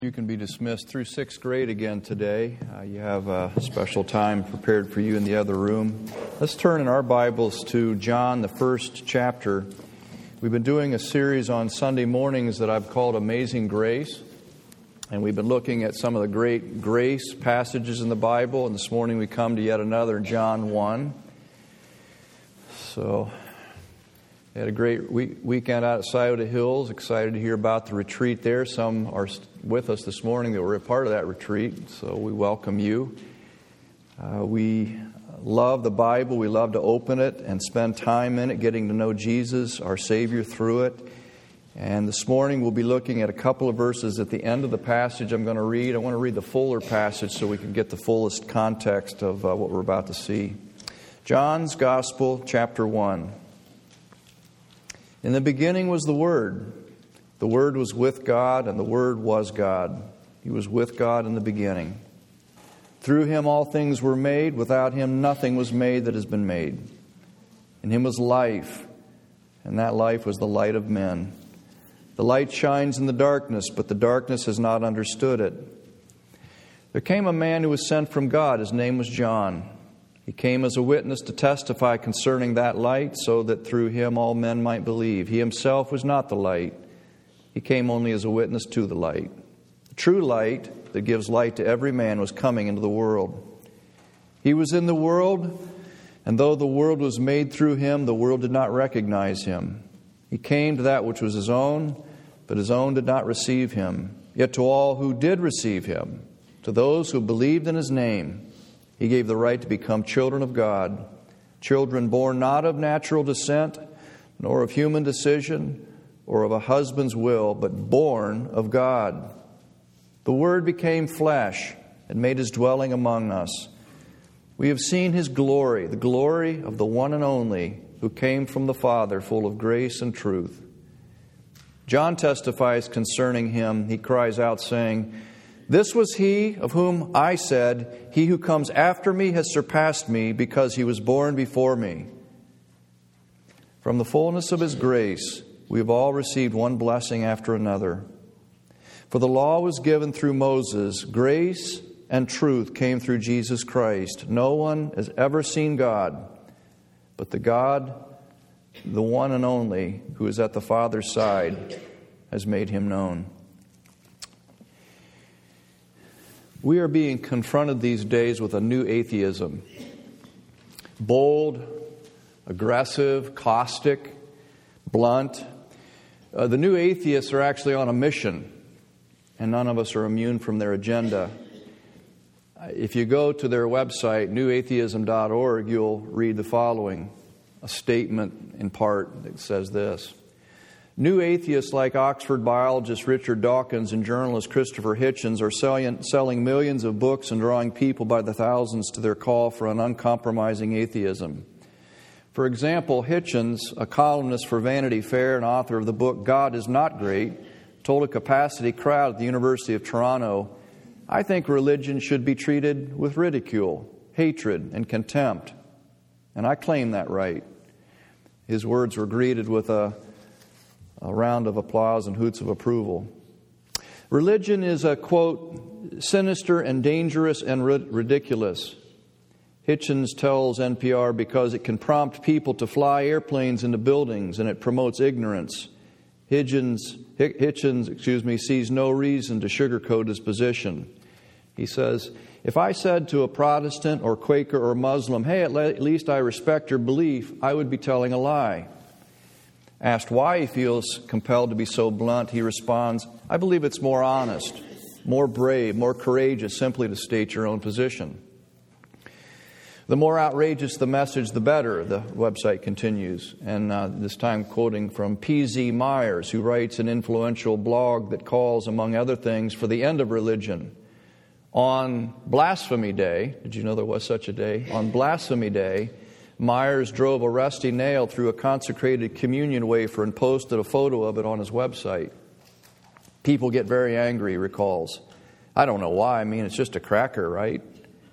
You can be dismissed through 6th grade again today. You have a special time prepared for you in the other room. Let's turn in our Bibles to John, the 1st chapter. We've been doing a series on Sunday mornings that I've called Amazing Grace. And we've been looking at some of the great grace passages in the Bible. And this morning we come to yet another, John 1. So we had a great weekend out at Scioto Hills. Excited to hear about the retreat there. Some are with us this morning that were a part of that retreat, so we welcome you. We love the Bible. We love to open it and spend time in it, getting to know Jesus, our Savior, through it. And this morning we'll be looking at a couple of verses at the end of the passage I'm going to read. I want to read the fuller passage so we can get the fullest context of what we're about to see. John's Gospel, chapter 1. In the beginning was the Word. The Word was with God, and the Word was God. He was with God in the beginning. Through Him all things were made. Without Him nothing was made that has been made. In Him was life, and that life was the light of men. The light shines in the darkness, but the darkness has not understood it. There came a man who was sent from God. His name was John. He came as a witness to testify concerning that light, so that through him all men might believe. He himself was not the light. He came only as a witness to the light. The true light that gives light to every man was coming into the world. He was in the world, and though the world was made through him, the world did not recognize him. He came to that which was his own, but his own did not receive him. Yet to all who did receive him, to those who believed in his name, He gave the right to become children of God, children born not of natural descent, nor of human decision, or of a husband's will, but born of God. The Word became flesh and made His dwelling among us. We have seen His glory, the glory of the one and only, who came from the Father, full of grace and truth. John testifies concerning Him. He cries out, saying, "This was He of whom I said, 'He who comes after me has surpassed me, because He was born before me.' From the fullness of His grace, we have all received one blessing after another. For the law was given through Moses. Grace and truth came through Jesus Christ. No one has ever seen God, but the God, the one and only, who is at the Father's side, has made Him known." We are being confronted these days with a new atheism. Bold, aggressive, caustic, blunt. The new atheists are actually on a mission, and none of us are immune from their agenda. If you go to their website, newatheism.org, you'll read the following, a statement in part that says this: "New atheists like Oxford biologist Richard Dawkins and journalist Christopher Hitchens are selling millions of books and drawing people by the thousands to their call for an uncompromising atheism. For example, Hitchens, a columnist for Vanity Fair and author of the book God is Not Great, told a capacity crowd at the University of Toronto, 'I think religion should be treated with ridicule, hatred, and contempt. And I claim that right.' His words were greeted with a round of applause and hoots of approval. Religion is a, quote, sinister and dangerous and ridiculous. Hitchens tells NPR because it can prompt people to fly airplanes into buildings and it promotes ignorance. Hitchens sees no reason to sugarcoat his position. He says, 'If I said to a Protestant or Quaker or Muslim, hey, at least I respect your belief, I would be telling a lie.' Asked why he feels compelled to be so blunt, he responds, 'I believe it's more honest, more brave, more courageous simply to state your own position.' The more outrageous the message, the better," the website continues. And this time quoting from P.Z. Myers, who writes an influential blog that calls, among other things, for the end of religion. On Blasphemy Day, did you know there was such a day? On Blasphemy Day, Myers drove a rusty nail through a consecrated communion wafer and posted a photo of it on his website. People get very angry, he recalls. I don't know why. I mean, it's just a cracker, right?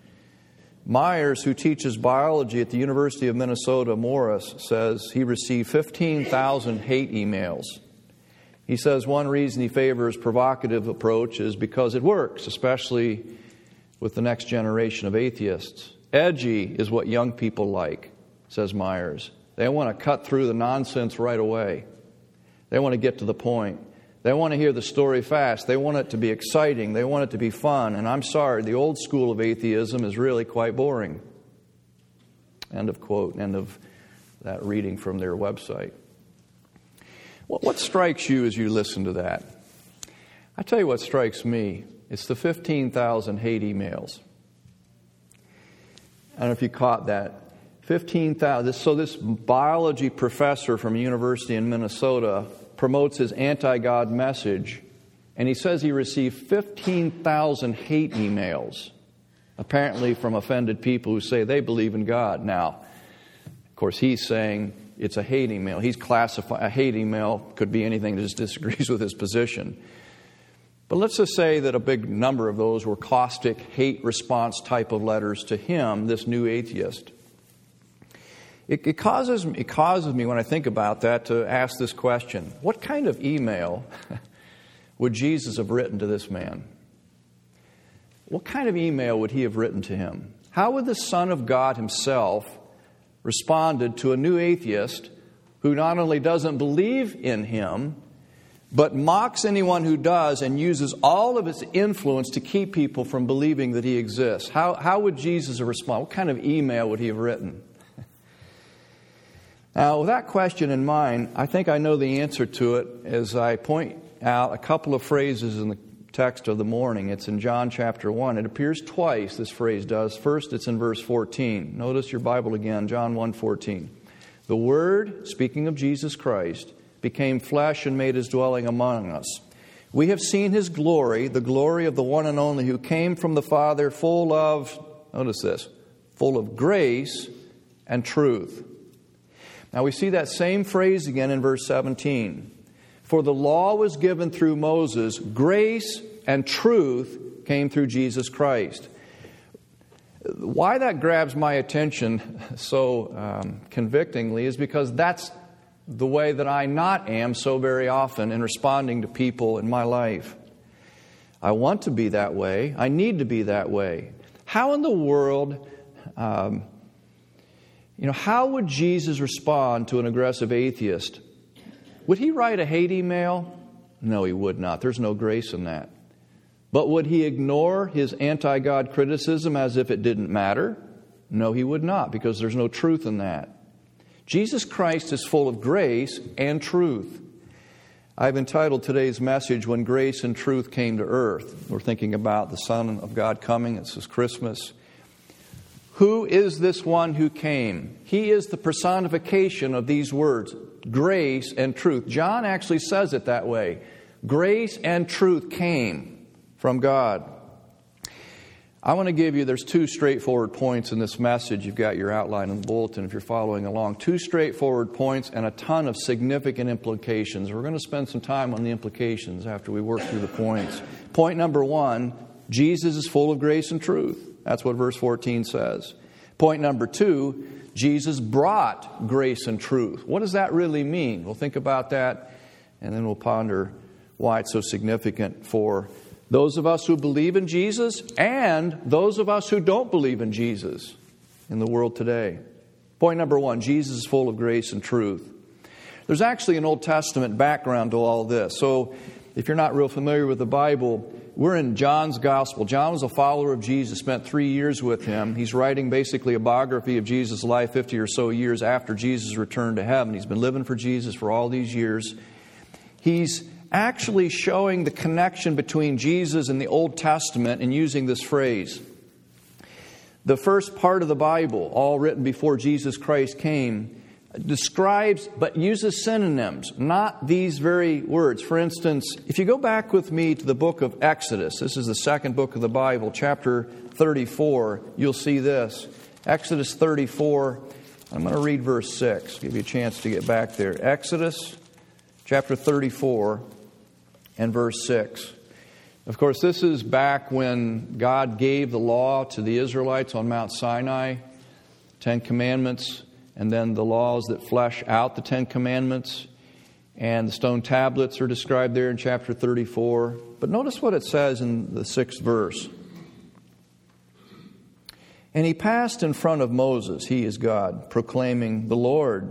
Myers, who teaches biology at the University of Minnesota Morris, says he received 15,000 hate emails. He says one reason he favors provocative approach is because it works, especially with the next generation of atheists. Edgy is what young people like, says Myers. They want to cut through the nonsense right away. They want to get to the point. They want to hear the story fast. They want it to be exciting. They want it to be fun. And I'm sorry, the old school of atheism is really quite boring. End of quote. End of that reading from their website. What strikes you as you listen to that? I tell you what strikes me. It's the 15,000 hate emails. I don't know if you caught that. 15,000. So this biology professor from a university in Minnesota promotes his anti-God message, and he says he received 15,000 hate emails, apparently from offended people who say they believe in God. Now, of course, he's saying it's a hate email. He's classifying a hate email could be anything that just disagrees with his position. But let's just say that a big number of those were caustic, hate response type of letters to him, this new atheist. It causes me, when I think about that, to ask this question. What kind of email would Jesus have written to this man? What kind of email would he have written to him? How would the Son of God himself responded to a new atheist who not only doesn't believe in him, but mocks anyone who does and uses all of his influence to keep people from believing that he exists? How would Jesus respond? What kind of email would he have written? Now, with that question in mind, I think I know the answer to it as I point out a couple of phrases in the text of the morning. It's in John chapter 1. It appears twice, this phrase does. First, it's in verse 14. Notice your Bible again, John 1:14. The Word, speaking of Jesus Christ, became flesh and made his dwelling among us. We have seen his glory, the glory of the one and only who came from the Father, full of, notice this, full of grace and truth. Now we see that same phrase again in verse 17. For the law was given through Moses, grace and truth came through Jesus Christ. Why that grabs my attention so convictingly is because that's the way that I not am so very often in responding to people in my life. I want to be that way. I need to be that way. How in the world... how would Jesus respond to an aggressive atheist? Would he write a hate email? No, he would not. There's no grace in that. But would he ignore his anti-God criticism as if it didn't matter? No, he would not, because there's no truth in that. Jesus Christ is full of grace and truth. I've entitled today's message, When Grace and Truth Came to Earth. We're thinking about the Son of God coming. It's His Christmas. Who is this one who came? He is the personification of these words, grace and truth. John actually says it that way. Grace and truth came from God. I want to give you, there's two straightforward points in this message. You've got your outline in the bulletin if you're following along. Two straightforward points and a ton of significant implications. We're going to spend some time on the implications after we work through the points. Point number one, Jesus is full of grace and truth. That's what verse 14 says. Point number two, Jesus brought grace and truth. What does that really mean? We'll think about that, and then we'll ponder why it's so significant for those of us who believe in Jesus and those of us who don't believe in Jesus in the world today. Point number one, Jesus is full of grace and truth. There's actually an Old Testament background to all this. So if you're not real familiar with the Bible, we're in John's Gospel. John was a follower of Jesus, spent 3 years with him. He's writing basically a biography of Jesus' life 50 or so years after Jesus returned to heaven. He's been living for Jesus for all these years. He's actually showing the connection between Jesus and the Old Testament and using this phrase. The first part of the Bible, all written before Jesus Christ came, describes but uses synonyms, not these very words. For instance, if you go back with me to the book of Exodus, this is the second book of the Bible, chapter 34, you'll see this. Exodus 34, I'm going to read verse 6, give you a chance to get back there. Exodus chapter 34 and verse 6. Of course, this is back when God gave the law to the Israelites on Mount Sinai, 10 Commandments, and then the laws that flesh out the 10 Commandments. And the stone tablets are described there in chapter 34. But notice what it says in the 6th verse. And he passed in front of Moses, he is God, proclaiming, the Lord,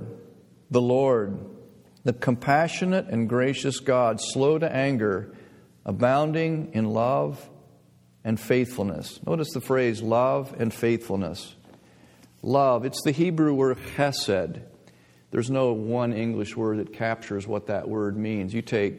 the compassionate and gracious God, slow to anger, abounding in love and faithfulness. Notice the phrase love and faithfulness. Love, it's the Hebrew word chesed. There's no one English word that captures what that word means. You take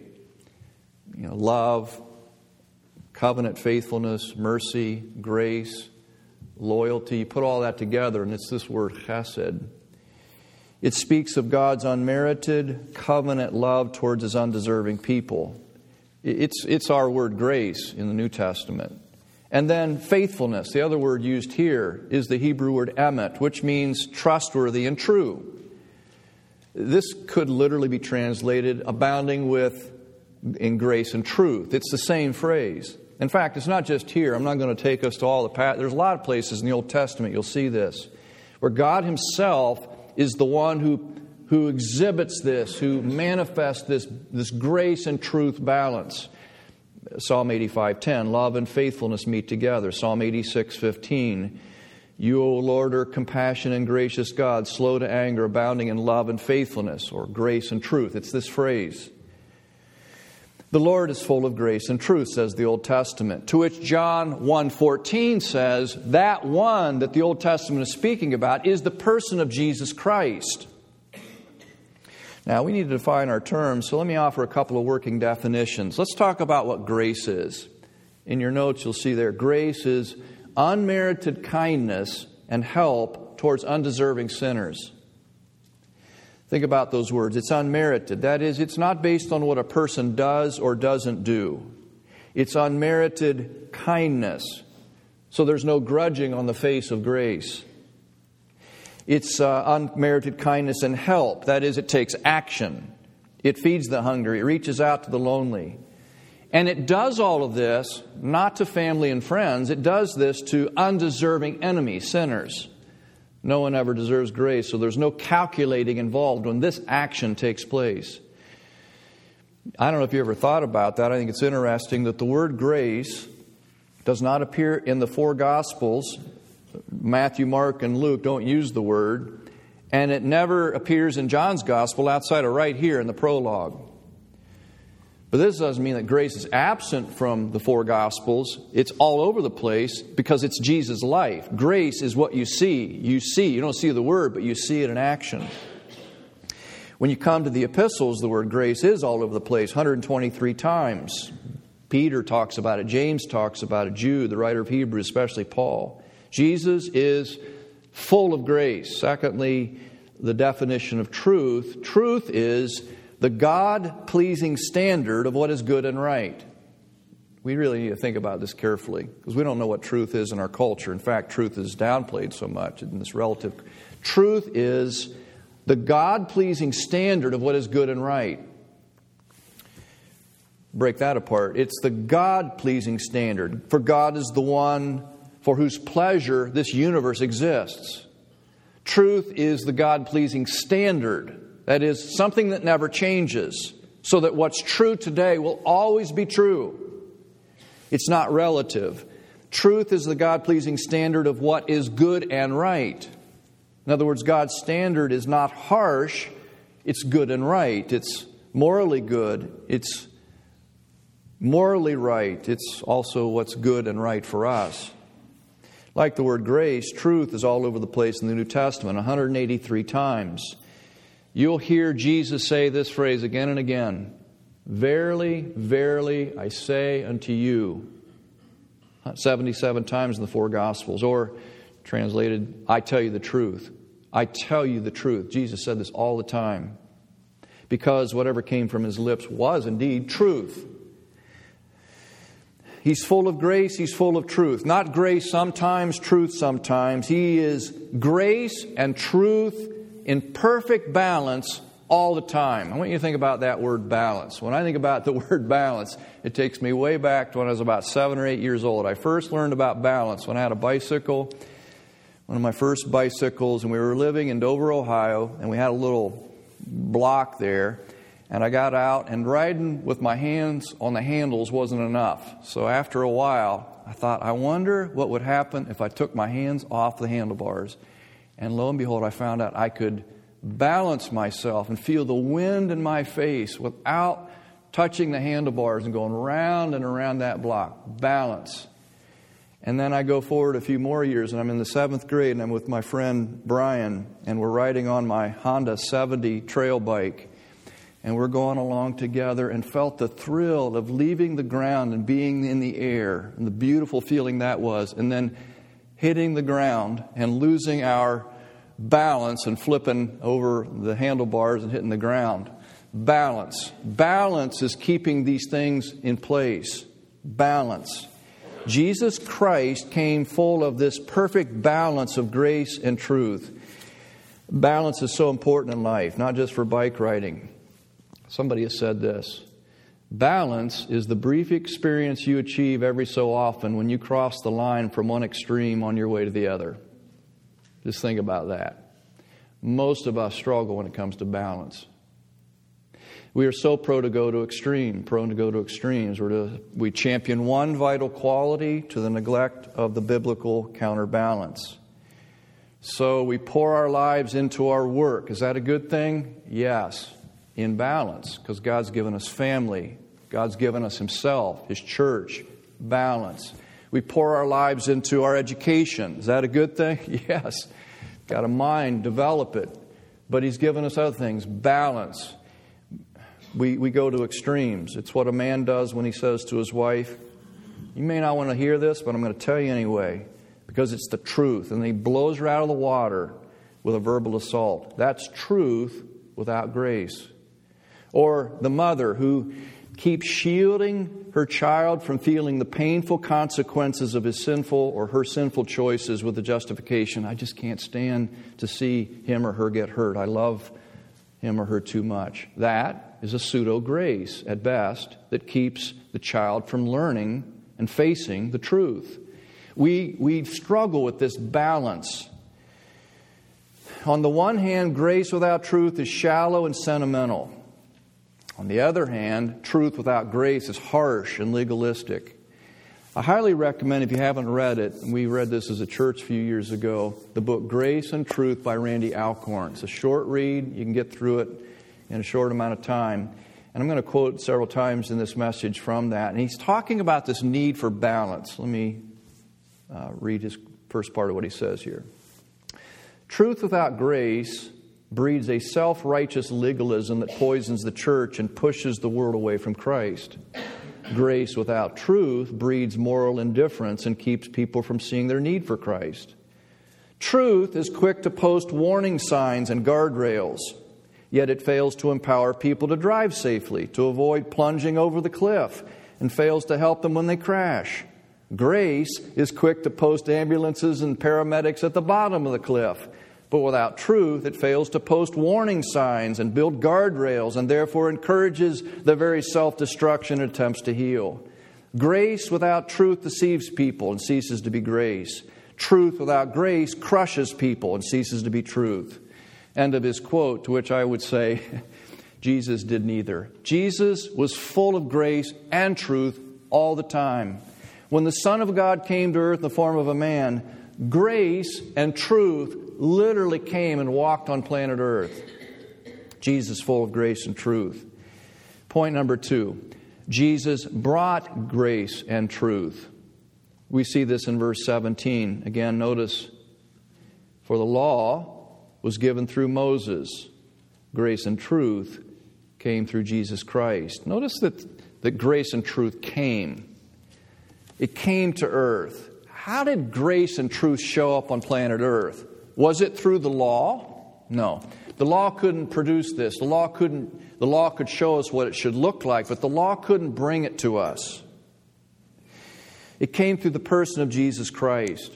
love, covenant faithfulness, mercy, grace, loyalty, you put all that together and it's this word chesed. It speaks of God's unmerited covenant love towards His undeserving people. It's our word grace in the New Testament. And then faithfulness, the other word used here is the Hebrew word emet, which means trustworthy and true. This could literally be translated abounding in grace and truth. It's the same phrase. In fact, it's not just here. I'm not going to take us to all the there's a lot of places in the Old Testament you'll see this, where God Himself is the one who exhibits this, who manifests this grace and truth balance. Psalm 85:10, love and faithfulness meet together. Psalm 86:15, you, O Lord, are compassionate and gracious God, slow to anger, abounding in love and faithfulness, or grace and truth. It's this phrase. The Lord is full of grace and truth, says the Old Testament. To which John 1:14 says, that one that the Old Testament is speaking about is the person of Jesus Christ. Now, we need to define our terms, so let me offer a couple of working definitions. Let's talk about what grace is. In your notes, you'll see there, grace is unmerited kindness and help towards undeserving sinners. Think about those words. It's unmerited. That is, it's not based on what a person does or doesn't do. It's unmerited kindness. So there's no grudging on the face of grace. It's unmerited kindness and help. That is, it takes action. It feeds the hungry. It reaches out to the lonely. And it does all of this not to family and friends. It does this to undeserving enemies, sinners. No one ever deserves grace, so there's no calculating involved when this action takes place. I don't know if you ever thought about that. I think it's interesting that the word grace does not appear in the 4 Gospels. Matthew, Mark, and Luke don't use the word. And it never appears in John's Gospel outside of right here in the prologue. But this doesn't mean that grace is absent from the 4 Gospels. It's all over the place because it's Jesus' life. Grace is what you see. You don't see the word, but you see it in action. When you come to the epistles, the word grace is all over the place, 123 times. Peter talks about it. James talks about it. Jude, the writer of Hebrews, especially Paul. Jesus is full of grace. Secondly, the definition of truth. Truth is the God-pleasing standard of what is good and right. We really need to think about this carefully because we don't know what truth is in our culture. In fact, truth is downplayed so much in this relative. Truth is the God-pleasing standard of what is good and right. Break that apart. It's the God-pleasing standard. For God is the one for whose pleasure this universe exists. Truth is the God-pleasing standard. That is, something that never changes, so that what's true today will always be true. It's not relative. Truth is the God-pleasing standard of what is good and right. In other words, God's standard is not harsh, it's good and right. It's morally good, it's morally right. It's also what's good and right for us. Like the word grace, truth is all over the place in the New Testament, 183 times. You'll hear Jesus say this phrase again and again. Verily, verily, I say unto you. 77 times in the 4 Gospels. Or translated, I tell you the truth. I tell you the truth. Jesus said this all the time. Because whatever came from His lips was indeed truth. He's full of grace, He's full of truth. Not grace sometimes, truth sometimes. He is grace and truth in perfect balance all the time. I want you to think about that word balance. When I think about the word balance, it takes me way back to when I was about 7 or 8 years old. I first learned about balance when I had a bicycle, one of my first bicycles, and we were living in Dover, Ohio, and we had a little block there. And I got out, and riding with my hands on the handles wasn't enough. So after a while, I thought, I wonder what would happen if I took my hands off the handlebars. And lo and behold, I found out I could balance myself and feel the wind in my face without touching the handlebars and going round and around that block. Balance. And then I go forward a few more years, and I'm in the 7th grade, and I'm with my friend Brian, and we're riding on my Honda 70 trail bike. And we're going along together and felt the thrill of leaving the ground and being in the air and the beautiful feeling that was. And then hitting the ground and losing our balance and flipping over the handlebars and hitting the ground. Balance. Balance is keeping these things in place. Balance. Jesus Christ came full of this perfect balance of grace and truth. Balance is so important in life, not just for bike riding. Somebody has said this: balance is the brief experience you achieve every so often when you cross the line from one extreme on your way to the other. Just think about that. Most of us struggle when it comes to balance. We are so prone to go to extremes. We champion one vital quality to the neglect of the biblical counterbalance. So we pour our lives into our work. Is that a good thing? Yes. In balance, because God's given us family. God's given us Himself, His church. Balance. We pour our lives into our education. Is that a good thing? Yes. Got a mind, develop it. But He's given us other things. Balance. We go to extremes. It's what a man does when he says to his wife, you may not want to hear this, but I'm going to tell you anyway, because it's the truth. And he blows her out of the water with a verbal assault. That's truth without grace. Or the mother who keeps shielding her child from feeling the painful consequences of his sinful or her sinful choices with the justification, I just can't stand to see him or her get hurt. I love him or her too much. That is a pseudo-grace at best that keeps the child from learning and facing the truth. We struggle with this balance. On the one hand, grace without truth is shallow and sentimental. On the other hand, truth without grace is harsh and legalistic. I highly recommend, if you haven't read it, and we read this as a church a few years ago, the book Grace and Truth by Randy Alcorn. It's a short read. You can get through it in a short amount of time. And I'm going to quote several times in this message from that. And he's talking about this need for balance. Let me read his first part of what he says here. Truth without grace breeds a self-righteous legalism that poisons the church and pushes the world away from Christ. Grace without truth breeds moral indifference and keeps people from seeing their need for Christ. Truth is quick to post warning signs and guardrails, yet it fails to empower people to drive safely, to avoid plunging over the cliff, and fails to help them when they crash. Grace is quick to post ambulances and paramedics at the bottom of the cliff, but without truth, it fails to post warning signs and build guardrails, and therefore encourages the very self-destruction it attempts to heal. Grace without truth deceives people and ceases to be grace. Truth without grace crushes people and ceases to be truth. End of his quote, to which I would say, Jesus did neither. Jesus was full of grace and truth all the time. When the Son of God came to earth in the form of a man, grace and truth literally came and walked on planet Earth. Jesus full of grace and truth. Point number 2. Jesus brought grace and truth. We see this in verse 17. Again, notice, for the law was given through Moses. Grace and truth came through Jesus Christ. Notice that grace and truth came. It came to earth. How did grace and truth show up on planet Earth? Was it through the law? No. The law couldn't produce this. The law could show us what it should look like, but the law couldn't bring it to us. It came through the person of Jesus Christ.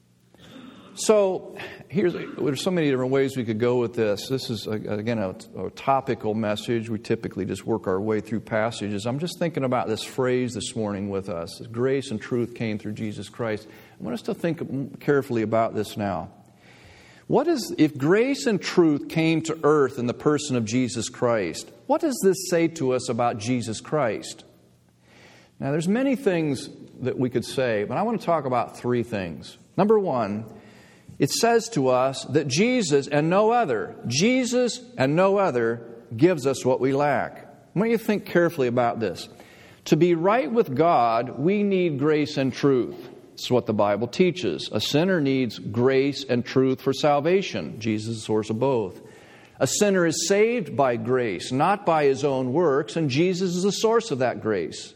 So, there's so many different ways we could go with this. This is, again, a topical message. We typically just work our way through passages. I'm just thinking about this phrase this morning with us. Grace and truth came through Jesus Christ. I want us to think carefully about this now. If grace and truth came to earth in the person of Jesus Christ, what does this say to us about Jesus Christ? Now, there's many things that we could say, but I want to talk about three things. Number one, it says to us that Jesus and no other gives us what we lack. I want you to think carefully about this. To be right with God, we need grace and truth. This is what the Bible teaches. A sinner needs grace and truth for salvation. Jesus is the source of both. A sinner is saved by grace, not by his own works, and Jesus is the source of that grace.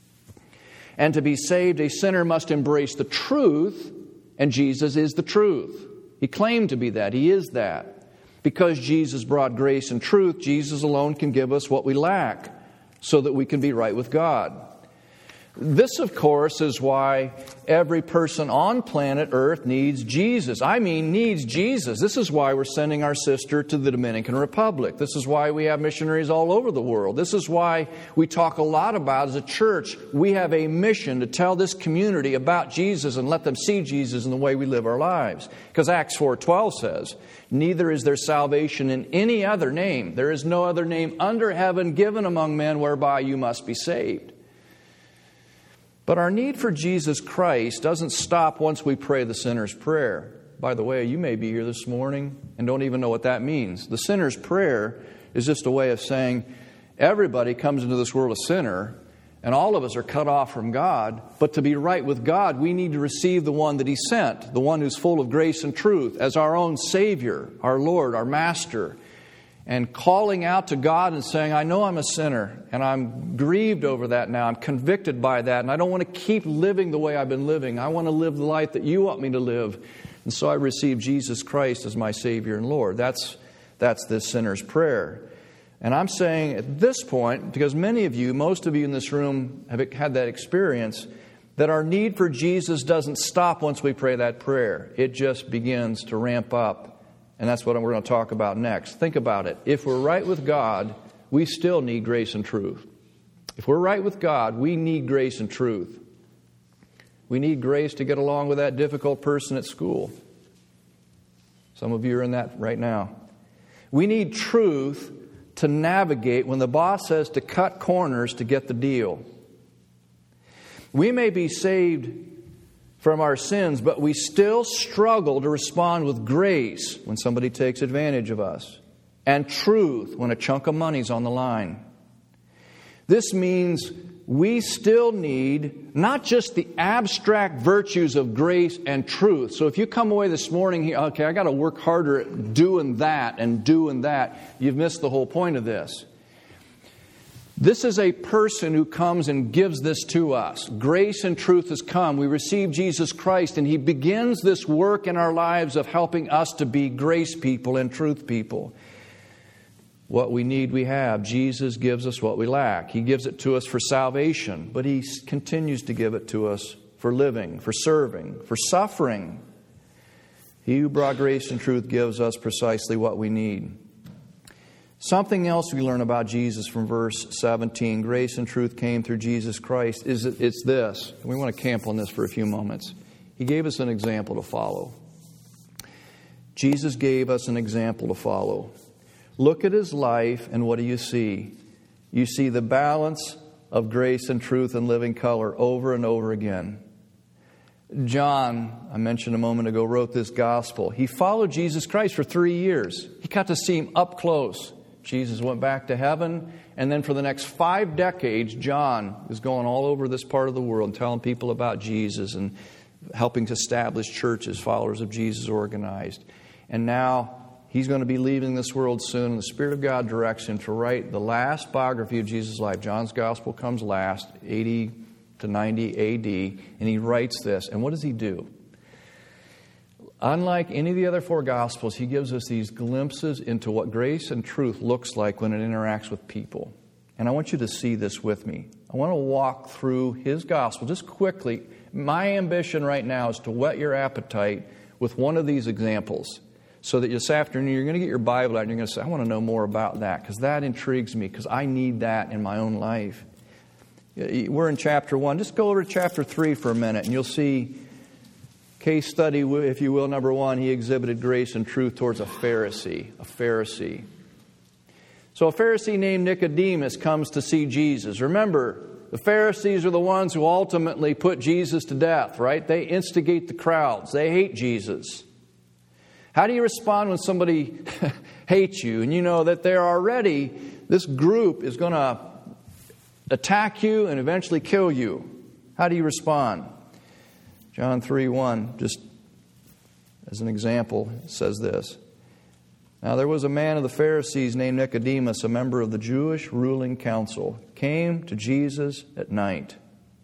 And to be saved, a sinner must embrace the truth, and Jesus is the truth. He claimed to be that. He is that. Because Jesus brought grace and truth, Jesus alone can give us what we lack so that we can be right with God. This, of course, is why every person on planet Earth needs Jesus. Needs Jesus. This is why we're sending our sister to the Dominican Republic. This is why we have missionaries all over the world. This is why we talk a lot about, as a church, we have a mission to tell this community about Jesus and let them see Jesus in the way we live our lives. Because Acts 4:12 says, "Neither is there salvation in any other name. There is no other name under heaven given among men whereby you must be saved." But our need for Jesus Christ doesn't stop once we pray the sinner's prayer. By the way, you may be here this morning and don't even know what that means. The sinner's prayer is just a way of saying everybody comes into this world a sinner and all of us are cut off from God. But to be right with God, we need to receive the one that He sent, the one who's full of grace and truth, as our own Savior, our Lord, our Master. And calling out to God and saying, I know I'm a sinner and I'm grieved over that now. I'm convicted by that and I don't want to keep living the way I've been living. I want to live the life that you want me to live. And so I receive Jesus Christ as my Savior and Lord. That's this sinner's prayer. And I'm saying at this point, because most of you in this room have had that experience, that our need for Jesus doesn't stop once we pray that prayer. It just begins to ramp up. And that's what we're going to talk about next. Think about it. If we're right with God, we still need grace and truth. If we're right with God, we need grace and truth. We need grace to get along with that difficult person at school. Some of you are in that right now. We need truth to navigate when the boss says to cut corners to get the deal. We may be saved from our sins, but we still struggle to respond with grace when somebody takes advantage of us, and truth when a chunk of money's on the line. This means we still need not just the abstract virtues of grace and truth. So if you come away this morning, okay, I got to work harder at doing that and doing that, you've missed the whole point of this. This is a person who comes and gives this to us. Grace and truth has come. We receive Jesus Christ, and He begins this work in our lives of helping us to be grace people and truth people. What we need, we have. Jesus gives us what we lack. He gives it to us for salvation, but He continues to give it to us for living, for serving, for suffering. He who brought grace and truth gives us precisely what we need. Something else we learn about Jesus from verse 17, grace and truth came through Jesus Christ, it's this. We want to camp on this for a few moments. He gave us an example to follow. Jesus gave us an example to follow. Look at His life, and what do you see? You see the balance of grace and truth and living color over and over again. John, I mentioned a moment ago, wrote this gospel. He followed Jesus Christ for 3 years. He got to see Him up close. Jesus went back to heaven, and then for the next 5 decades, John was going all over this part of the world and telling people about Jesus and helping to establish churches, followers of Jesus organized. And now he's going to be leaving this world soon, and the Spirit of God directs him to write the last biography of Jesus' life. John's Gospel comes last, 80 to 90 A.D., and he writes this. And what does he do? Unlike any of the other 4 Gospels, he gives us these glimpses into what grace and truth looks like when it interacts with people. And I want you to see this with me. I want to walk through his Gospel just quickly. My ambition right now is to whet your appetite with one of these examples so that this afternoon you're going to get your Bible out and you're going to say, I want to know more about that because that intrigues me because I need that in my own life. We're in chapter 1. Just go over to chapter 3 for a minute and you'll see Case study, if you will, number one, he exhibited grace and truth towards a Pharisee. A Pharisee. So a Pharisee named Nicodemus comes to see Jesus. Remember, the Pharisees are the ones who ultimately put Jesus to death, right? They instigate the crowds. They hate Jesus. How do you respond when somebody hates you and you know that this group is going to attack you and eventually kill you? How do you respond? John 3:1, just as an example, says this. Now there was a man of the Pharisees named Nicodemus, a member of the Jewish ruling council, came to Jesus at night.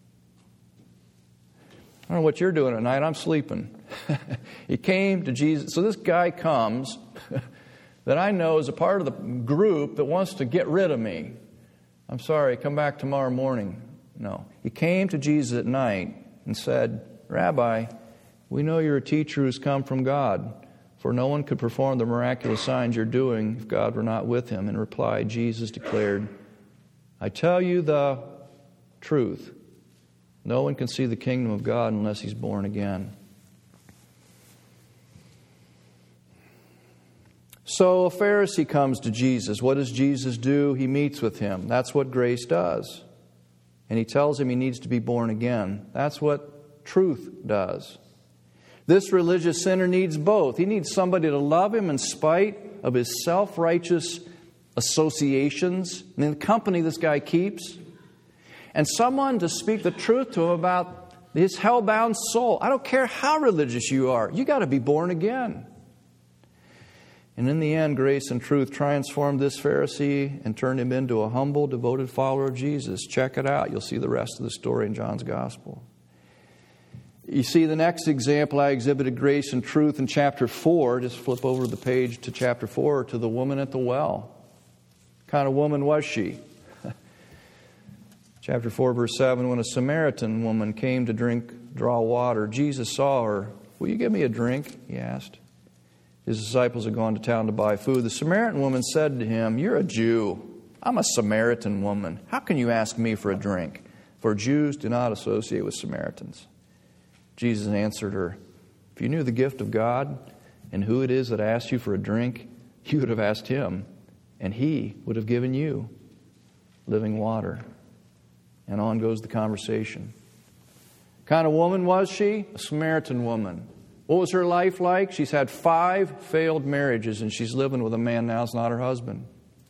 I don't know what you're doing at night. I'm sleeping. He came to Jesus. So this guy comes that I know is a part of the group that wants to get rid of me. I'm sorry, come back tomorrow morning. No. He came to Jesus at night and said, Rabbi, we know you're a teacher who's come from God, for no one could perform the miraculous signs you're doing if God were not with him. In reply, Jesus declared, I tell you the truth. No one can see the kingdom of God unless he's born again. So a Pharisee comes to Jesus. What does Jesus do? He meets with him. That's what grace does. And he tells him he needs to be born again. That's what truth does. This religious sinner needs both. He needs somebody to love him in spite of his self-righteous associations and the company this guy keeps. And someone to speak the truth to him about his hell-bound soul. I don't care how religious you are. You got to be born again. And in the end, grace and truth transformed this Pharisee and turned him into a humble, devoted follower of Jesus. Check it out. You'll see the rest of the story in John's Gospel. You see the next example, I exhibited grace and truth in chapter 4. Just flip over the page to chapter 4, to the woman at the well. What kind of woman was she? Chapter 4, verse 7, when a Samaritan woman came to draw water, Jesus saw her. Will you give me a drink? He asked. His disciples had gone to town to buy food. The Samaritan woman said to him, You're a Jew. I'm a Samaritan woman. How can you ask me for a drink? For Jews do not associate with Samaritans. Jesus answered her, If you knew the gift of God and who it is that asked you for a drink, you would have asked him, and he would have given you living water. And on goes the conversation. What kind of woman was she? A Samaritan woman. What was her life like? She's had 5 failed marriages, and she's living with a man now who's not her husband.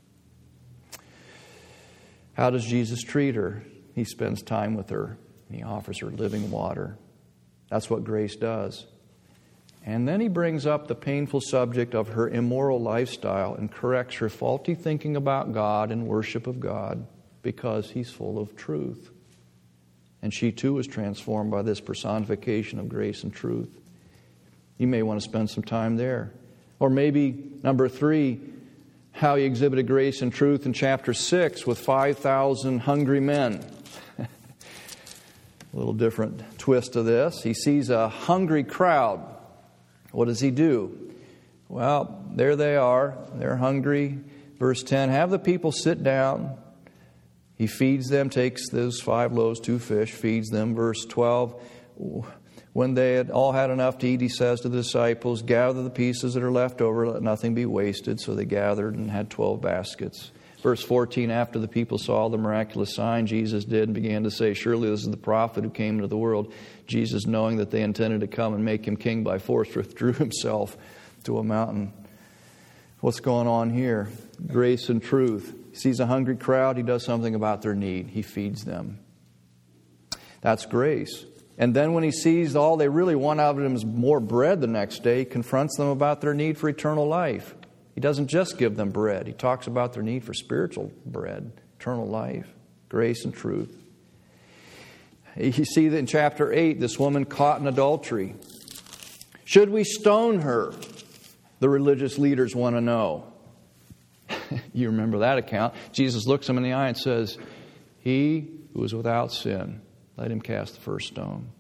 How does Jesus treat her? He spends time with her, and he offers her living water. That's what grace does. And then he brings up the painful subject of her immoral lifestyle and corrects her faulty thinking about God and worship of God because he's full of truth. And she too was transformed by this personification of grace and truth. You may want to spend some time there. Or maybe, number 3, how he exhibited grace and truth in chapter 6 with 5,000 hungry men. A little different twist to this. He sees a hungry crowd. What does he do? Well, there they are. They're hungry. Verse 10, have the people sit down. He feeds them, takes those 5 loaves, 2 fish, feeds them. Verse 12, when they had all had enough to eat, he says to the disciples, gather the pieces that are left over, let nothing be wasted. So they gathered and had 12 baskets. Verse 14, after the people saw the miraculous sign Jesus did and began to say, surely this is the prophet who came into the world. Jesus, knowing that they intended to come and make him king by force, withdrew himself to a mountain. What's going on here? Grace and truth. He sees a hungry crowd. He does something about their need. He feeds them. That's grace. And then when he sees all they really want out of him is more bread the next day, he confronts them about their need for eternal life. He doesn't just give them bread. He talks about their need for spiritual bread, eternal life, grace and truth. You see that in chapter 8, this woman caught in adultery. Should we stone her? The religious leaders want to know. You remember that account. Jesus looks them in the eye and says, he who is without sin, let him cast the first stone.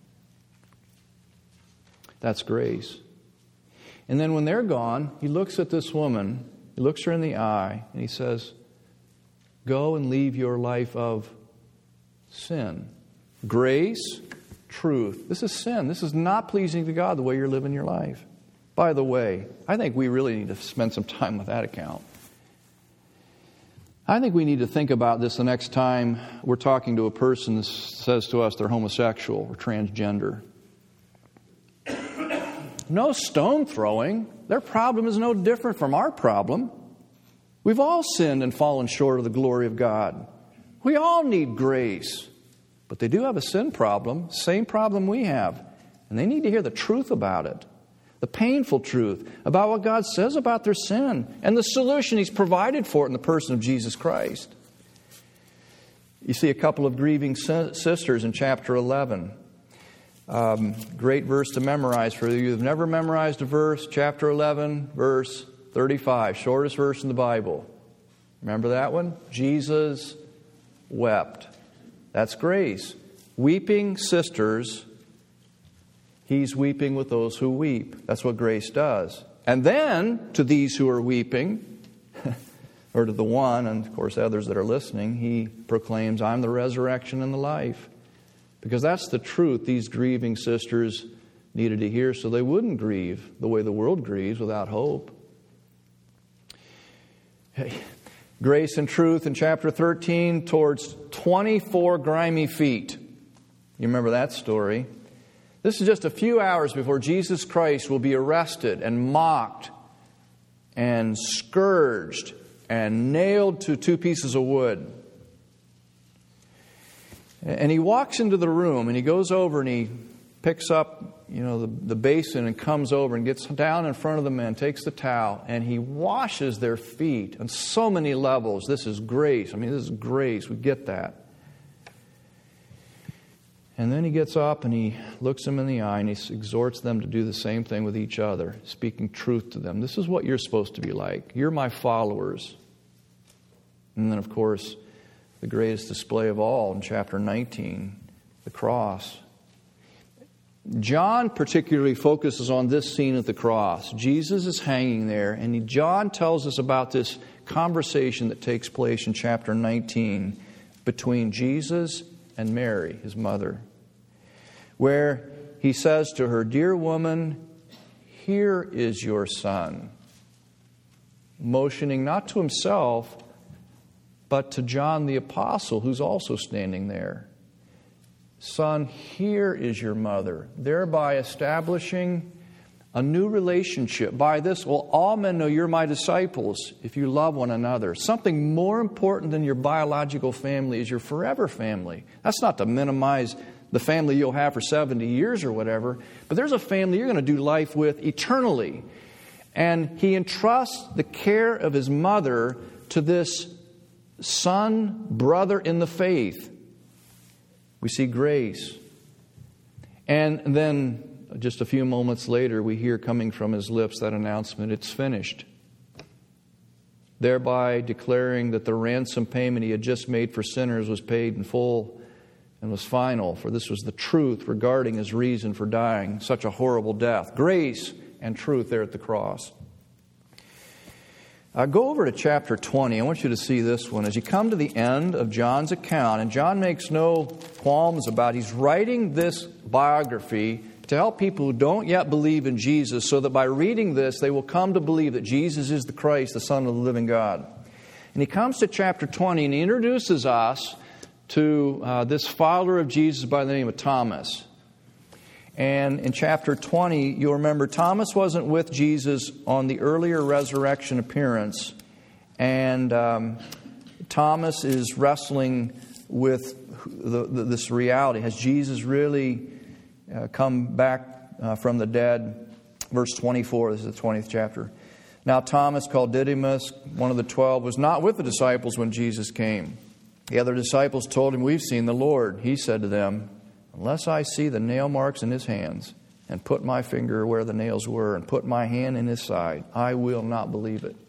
That's grace. And then when they're gone, he looks at this woman, he looks her in the eye, and he says, go and leave your life of sin. Grace truth. This is sin. This is not pleasing to God the way you're living your life. By the way, I think we really need to spend some time with that account. I think we need to think about this the next time we're talking to a person that says to us they're homosexual or transgender. No stone throwing. Their problem is no different from our problem. We've all sinned and fallen short of the glory of God. We all need grace. But they do have a sin problem, same problem we have. And they need to hear the truth about it. The painful truth about what God says about their sin and the solution He's provided for it in the person of Jesus Christ. You see a couple of grieving sisters in chapter 11. Great verse to memorize for you who've never memorized a verse. Chapter 11, verse 35, shortest verse in the Bible. Remember that one? Jesus wept. That's grace. Weeping sisters, He's weeping with those who weep. That's what grace does. And then, to these who are weeping, or to the one, and of course others that are listening, He proclaims, I'm the resurrection and the life. Because that's the truth these grieving sisters needed to hear so they wouldn't grieve the way the world grieves without hope. Grace and truth in chapter 13 towards 24 grimy feet. You remember that story? This is just a few hours before Jesus Christ will be arrested and mocked and scourged and nailed to 2 pieces of wood. And He walks into the room and He goes over and He picks up, the basin and comes over and gets down in front of the men, takes the towel, and He washes their feet on so many levels. This is grace. This is grace. We get that. And then He gets up and He looks them in the eye and He exhorts them to do the same thing with each other, speaking truth to them. This is what you're supposed to be like. You're my followers. And then, of course, the greatest display of all in chapter 19, the cross. John particularly focuses on this scene at the cross. Jesus is hanging there, and John tells us about this conversation that takes place in chapter 19 between Jesus and Mary, His mother, where He says to her, Dear woman, here is your son. Motioning not to Himself, but to John the Apostle, who's also standing there. Son, here is your mother, thereby establishing a new relationship. By this will all men know you're my disciples if you love one another. Something more important than your biological family is your forever family. That's not to minimize the family you'll have for 70 years or whatever, but there's a family you're going to do life with eternally. And He entrusts the care of His mother to this son, brother in the faith. We see grace. And then just a few moments later, we hear coming from His lips that announcement, it's finished. Thereby declaring that the ransom payment He had just made for sinners was paid in full and was final. For this was the truth regarding His reason for dying such a horrible death. Grace and truth there at the cross. Go over to chapter 20. I want you to see this one. As you come to the end of John's account, and John makes no qualms about, he's writing this biography to help people who don't yet believe in Jesus, so that by reading this, they will come to believe that Jesus is the Christ, the Son of the living God. And he comes to chapter 20, and he introduces us to this follower of Jesus by the name of Thomas. And in chapter 20, you'll remember Thomas wasn't with Jesus on the earlier resurrection appearance. And Thomas is wrestling with this reality. Has Jesus really come back from the dead? Verse 24, this is the 20th chapter. Now Thomas, called Didymus, one of the 12, was not with the disciples when Jesus came. The other disciples told him, We've seen the Lord. He said to them, Unless I see the nail marks in His hands, and put my finger where the nails were, and put my hand in His side, I will not believe it.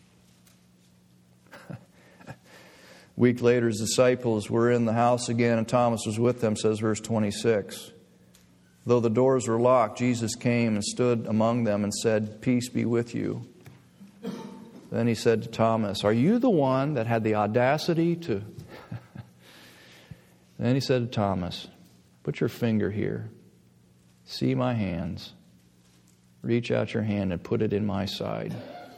A week later, His disciples were in the house again, and Thomas was with them, says verse 26. Though the doors were locked, Jesus came and stood among them and said, Peace be with you. Then He said to Thomas, Are you the one that had the audacity to... Then He said to Thomas, Put your finger here. See my hands. Reach out your hand and put it in my side.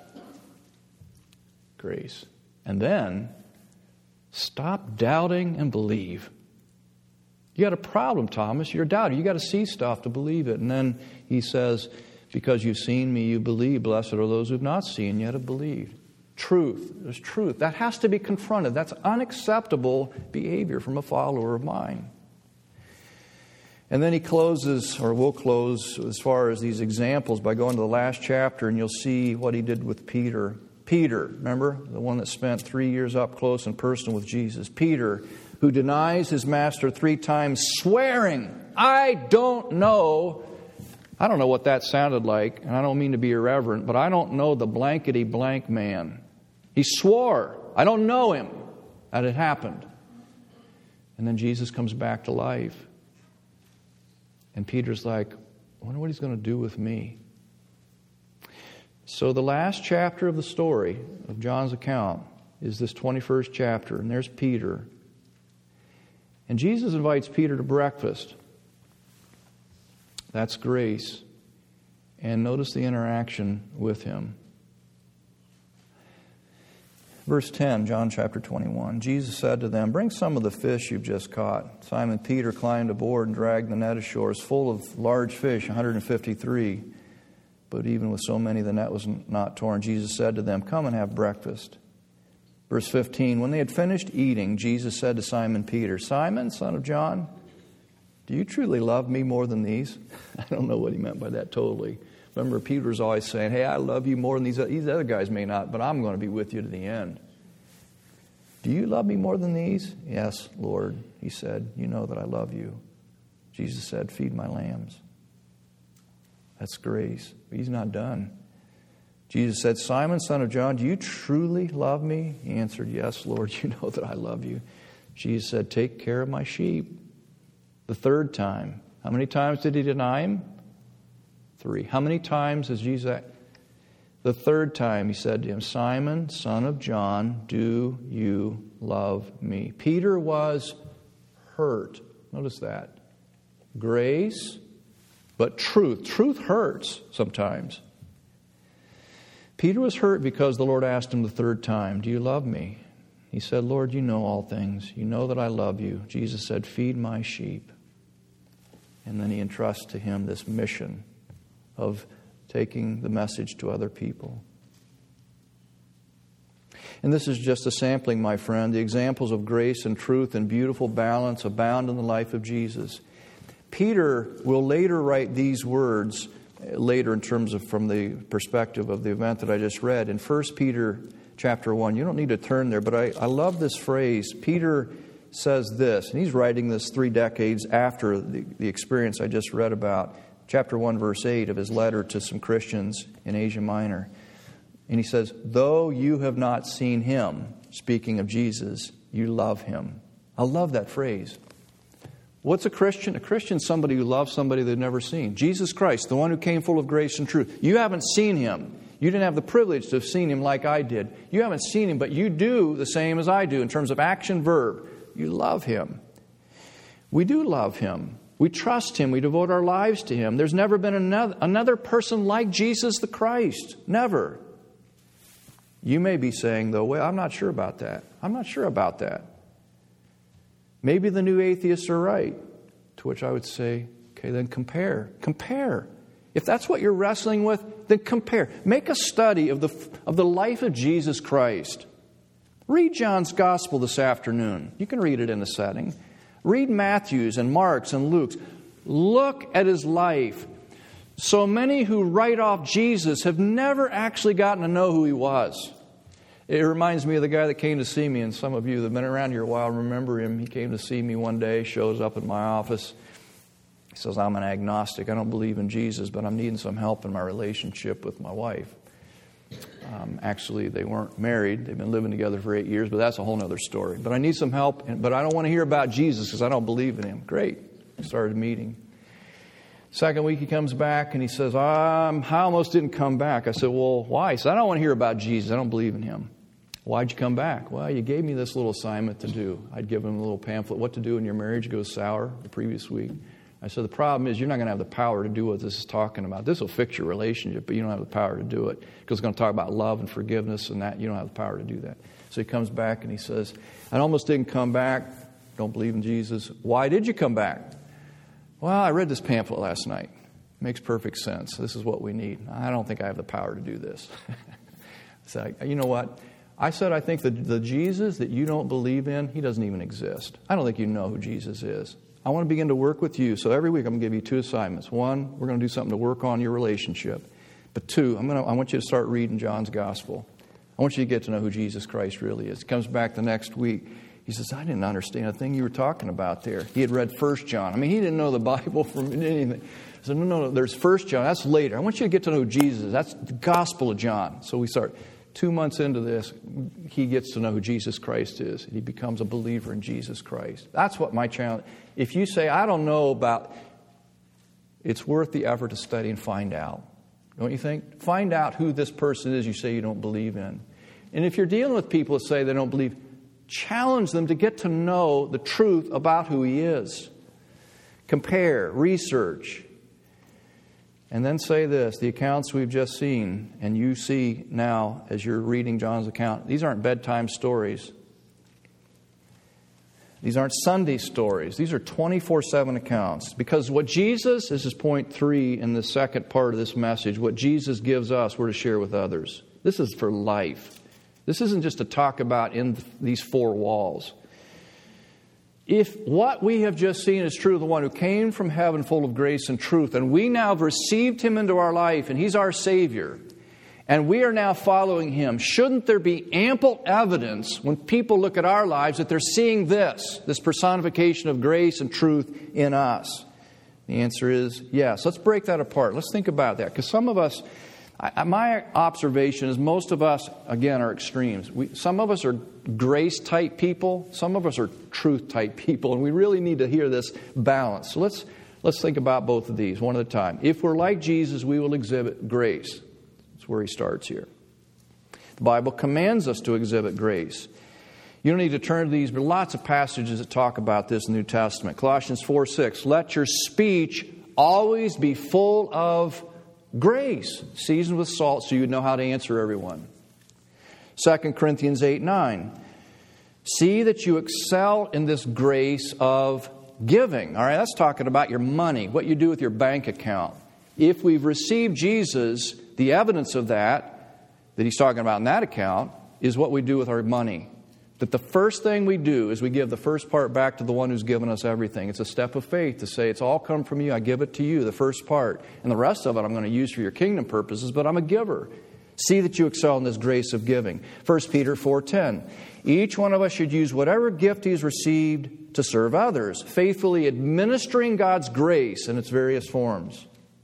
Grace. And then, stop doubting and believe. You got a problem, Thomas. You're doubting. You got to see stuff to believe it. And then he says, because you've seen me, you believe. Blessed are those who have not seen yet have believed. Truth. There's truth. That has to be confronted. That's unacceptable behavior from a follower of mine. And then he closes, or will close, as far as these examples by going to the last chapter, and you'll see what he did with Peter. Peter, remember? The one that spent 3 years up close and personal with Jesus. Peter, who denies his master 3 times, swearing, I don't know what that sounded like, and I don't mean to be irreverent, but I don't know the blankety blank man. He swore, I don't know him. That had happened. And then Jesus comes back to life. And Peter's like, I wonder what he's going to do with me. So the last chapter of the story of John's account is this 21st chapter, and there's Peter. And Jesus invites Peter to breakfast. That's grace. And notice the interaction with him. Verse 10, John chapter 21. Jesus said to them, bring some of the fish you've just caught. Simon Peter climbed aboard and dragged the net ashore. It's full of large fish, 153. But even with so many, the net was not torn. Jesus said to them, come and have breakfast. Verse 15, when they had finished eating, Jesus said to Simon Peter, Simon, son of John, do you truly love me more than these? I don't know what he meant by that totally. Remember, Peter's always saying, hey, I love you more than these other guys may not, but I'm going to be with you to the end. Do you love me more than these? Yes, Lord, he said, you know that I love you. Jesus said, feed my lambs. That's grace. But he's not done. Jesus said, Simon, son of John, do you truly love me? He answered, yes, Lord, you know that I love you. Jesus said, take care of my sheep. The 3rd time. How many times did he deny him? 3. How many times has Jesus... The 3rd time he said to him, Simon, son of John, do you love me? Peter was hurt. Notice that. Grace, but truth. Truth hurts sometimes. Peter was hurt because the Lord asked him the 3rd time, do you love me? He said, Lord, you know all things. You know that I love you. Jesus said, feed my sheep. And then he entrusts to him this mission of taking the message to other people. And this is just a sampling, my friend. The examples of grace and truth and beautiful balance abound in the life of Jesus. Peter will later write these words, later in terms of from the perspective of the event that I just read. In 1 Peter chapter 1, you don't need to turn there, but I love this phrase. Peter says this, and he's writing this 3 decades after the experience I just read about. Chapter 1, verse 8 of his letter to some Christians in Asia Minor. And he says, though you have not seen him, speaking of Jesus, you love him. I love that phrase. What's a Christian? A Christian is somebody who loves somebody they've never seen. Jesus Christ, the one who came full of grace and truth. You haven't seen him. You didn't have the privilege to have seen him like I did. You haven't seen him, but you do the same as I do in terms of action, verb. You love him. We do love him. We trust him. We devote our lives to him. There's never been another person like Jesus the Christ. Never. You may be saying, though, well, I'm not sure about that. I'm not sure about that. Maybe the new atheists are right. To which I would say, okay, then compare. Compare. If that's what you're wrestling with, then compare. Make a study of the life of Jesus Christ. Read John's Gospel this afternoon. You can read it in a setting. Read Matthew's and Mark's and Luke's. Look at his life. So many who write off Jesus have never actually gotten to know who he was. It reminds me of the guy that came to see me, and some of you that have been around here a while remember him. He came to see me one day, shows up in my office. He says, I'm an agnostic. I don't believe in Jesus, but I'm needing some help in my relationship with my wife. Actually, they weren't married. They've been living together for 8 years, but that's a whole other story. But I need some help, but I don't want to hear about Jesus because I don't believe in him. Great. We started meeting. Second week he comes back and he says, I almost didn't come back. I said, well, why? He said, I don't want to hear about Jesus. I don't believe in him. Why'd you come back? Well, you gave me this little assignment to do. I'd given him a little pamphlet, what to do when your marriage goes sour the previous week. I said, the problem is you're not going to have the power to do what this is talking about. This will fix your relationship, but you don't have the power to do it. Because it's going to talk about love and forgiveness and that. You don't have the power to do that. So he comes back and he says, I almost didn't come back. Don't believe in Jesus. Why did you come back? Well, I read this pamphlet last night. Makes perfect sense. This is what we need. I don't think I have the power to do this. So, you know what? I said, I think the Jesus that you don't believe in, he doesn't even exist. I don't think you know who Jesus is. I want to begin to work with you. So every week I'm going to give you 2 assignments. 1, we're going to do something to work on your relationship. But 2, I want you to start reading John's Gospel. I want you to get to know who Jesus Christ really is. He comes back the next week. He says, I didn't understand a thing you were talking about there. He had read 1 John. I mean, he didn't know the Bible from anything. I said, no, there's 1 John. That's later. I want you to get to know who Jesus is. That's the Gospel of John. So we start. 2 months into this, he gets to know who Jesus Christ is. He becomes a believer in Jesus Christ. That's what my challenge. If you say, I don't know about, it's worth the effort to study and find out. Don't you think? Find out who this person is you say you don't believe in. And if you're dealing with people that say they don't believe, challenge them to get to know the truth about who he is. Compare, research. And then say this, the accounts we've just seen, and you see now as you're reading John's account, these aren't bedtime stories. These aren't Sunday stories. These are 24/7 accounts. Because what Jesus, this is point 3 in the second part of this message, what Jesus gives us, we're to share with others. This is for life. This isn't just to talk about in these 4 walls. If what we have just seen is true of the one who came from heaven full of grace and truth, and we now have received him into our life, and he's our Savior, and we are now following him, shouldn't there be ample evidence when people look at our lives that they're seeing this personification of grace and truth in us? The answer is yes. Let's break that apart. Let's think about that. Because some of us, my observation is most of us, again, are extremes. Some of us are grace-type people. Some of us are truth-type people. And we really need to hear this balance. So let's think about both of these one at a time. If we're like Jesus, we will exhibit grace. That's where he starts here. The Bible commands us to exhibit grace. You don't need to turn to these, but lots of passages that talk about this in the New Testament. Colossians 4:6, let your speech always be full of grace, seasoned with salt, so you would know how to answer everyone. 2 Corinthians 8:9. See that you excel in this grace of giving. All right, that's talking about your money, what you do with your bank account. If we've received Jesus, the evidence of that he's talking about in that account, is what we do with our money. That the first thing we do is we give the first part back to the one who's given us everything. It's a step of faith to say, it's all come from you, I give it to you, the first part. And the rest of it I'm going to use for your kingdom purposes, but I'm a giver. See that you excel in this grace of giving. 1 Peter 4:10. Each one of us should use whatever gift he's received to serve others, faithfully administering God's grace in its various forms.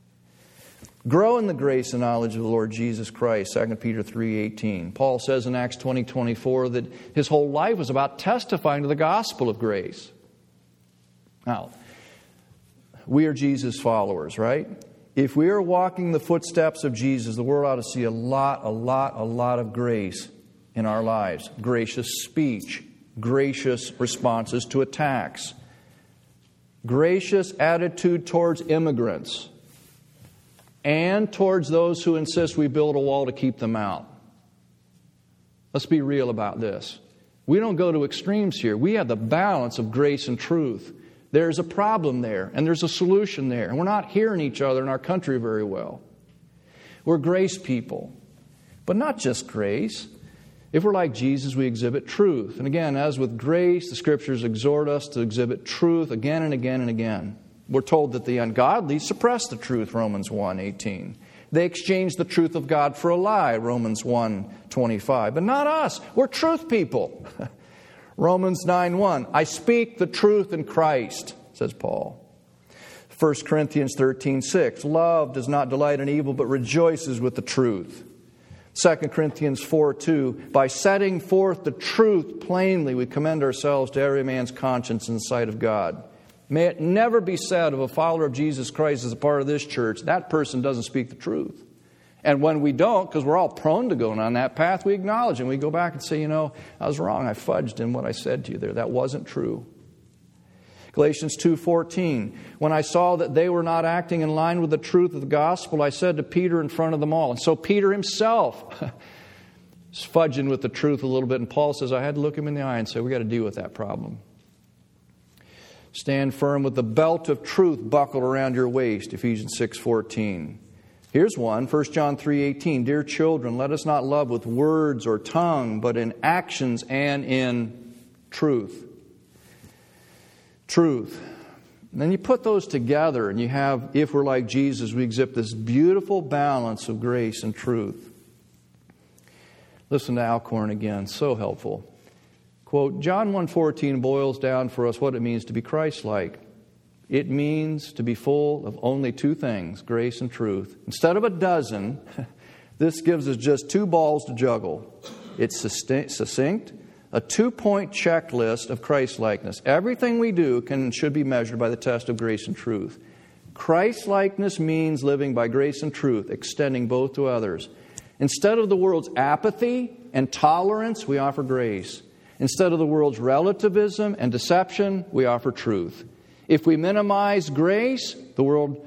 Grow in the grace and knowledge of the Lord Jesus Christ, 2 Peter 3:18. Paul says in Acts 20:24 that his whole life was about testifying to the gospel of grace. Now, we are Jesus followers, right? If we are walking the footsteps of Jesus, the world ought to see a lot of grace in our lives. Gracious speech, gracious responses to attacks, gracious attitude towards immigrants, and towards those who insist we build a wall to keep them out. Let's be real about this. We don't go to extremes here. We have the balance of grace and truth. There's a problem there, and there's a solution there. And we're not hearing each other in our country very well. We're grace people. But not just grace. If we're like Jesus, we exhibit truth. And again, as with grace, the Scriptures exhort us to exhibit truth again and again and again. We're told that the ungodly suppress the truth, Romans 1:18. They exchange the truth of God for a lie, Romans 1:25. But not us. We're truth people. Romans 9:1. I speak the truth in Christ, says Paul. 1 Corinthians 13:6. Love does not delight in evil, but rejoices with the truth. 2 Corinthians 4:2. By setting forth the truth plainly, we commend ourselves to every man's conscience in the sight of God. May it never be said of a follower of Jesus Christ as a part of this church, that person doesn't speak the truth. And when we don't, because we're all prone to going on that path, we acknowledge and we go back and say, I was wrong. I fudged in what I said to you there. That wasn't true. Galatians 2:14, when I saw that they were not acting in line with the truth of the gospel, I said to Peter in front of them all. And so Peter himself is fudging with the truth a little bit. And Paul says, I had to look him in the eye and say, we got to deal with that problem. Stand firm with the belt of truth buckled around your waist, Ephesians 6:14. Here's one, 1 John 3:18. Dear children, let us not love with words or tongue, but in actions and in truth. Truth. And then you put those together and you have, if we're like Jesus, we exhibit this beautiful balance of grace and truth. Listen to Alcorn again, so helpful. Quote, John 1:14 boils down for us what it means to be Christ-like. It means to be full of only two things, grace and truth. Instead of a dozen, this gives us just two balls to juggle. It's succinct, a 2-point checklist of Christ-likeness. Everything we do should be measured by the test of grace and truth. Christ-likeness means living by grace and truth, extending both to others. Instead of the world's apathy and tolerance, we offer grace. Instead of the world's relativism and deception, we offer truth. If we minimize grace, the world